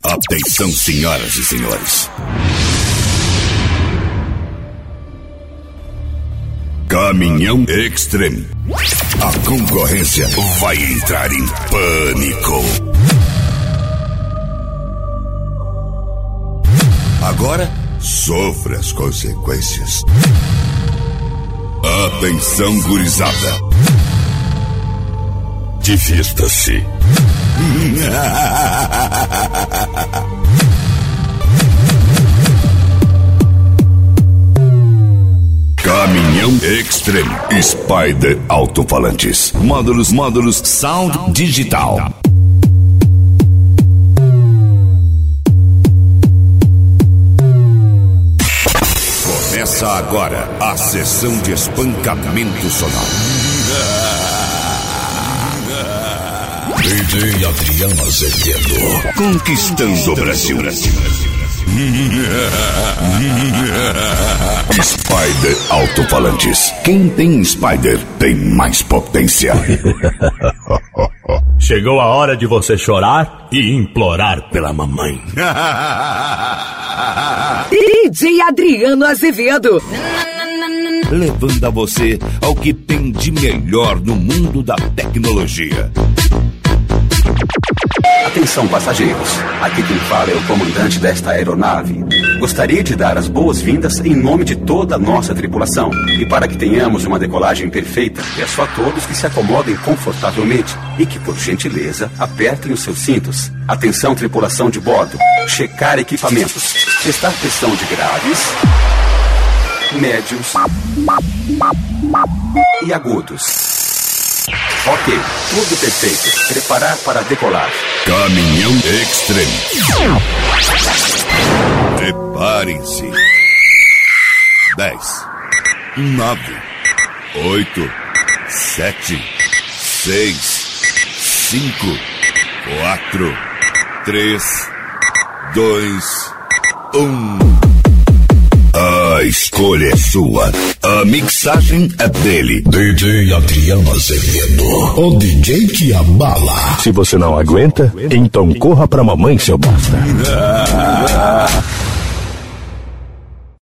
Atenção, senhoras e senhores. Caminhão Extreme. A concorrência vai entrar em pânico. Agora, sofra as consequências. Atenção, gurizada. Divirta-se. Caminhão Extreme. Spider Alto-Falantes. Módulos Sound Digital. Começa agora a sessão de espancamento sonoro. DJ Adriano Azevedo. Conquistando o Brasil. Spider Alto-Falantes. Quem tem Spider tem mais potência. Chegou a hora de você chorar e implorar pela mamãe. DJ Adriano Azevedo. Levando a você ao que tem de melhor no mundo da tecnologia. Atenção, passageiros. Aqui quem fala é o comandante desta aeronave. Gostaria de dar as boas-vindas em nome de toda a nossa tripulação. E para que tenhamos uma decolagem perfeita, peço a todos que se acomodem confortavelmente e que, por gentileza, apertem os seus cintos. Atenção, tripulação de bordo. Checar equipamentos. Testar pressão de graves, médios e agudos. Ok, tudo perfeito. Preparar para decolar. Caminhão Extreme. Preparem-se. 10, 9, 8, 7, 6, 5, 4, 3, 2, 1. A escolha é sua. A mixagem é dele. DJ Adriano Azevedo. O DJ que abala. Se você não aguenta, então corra pra mamãe, seu bosta.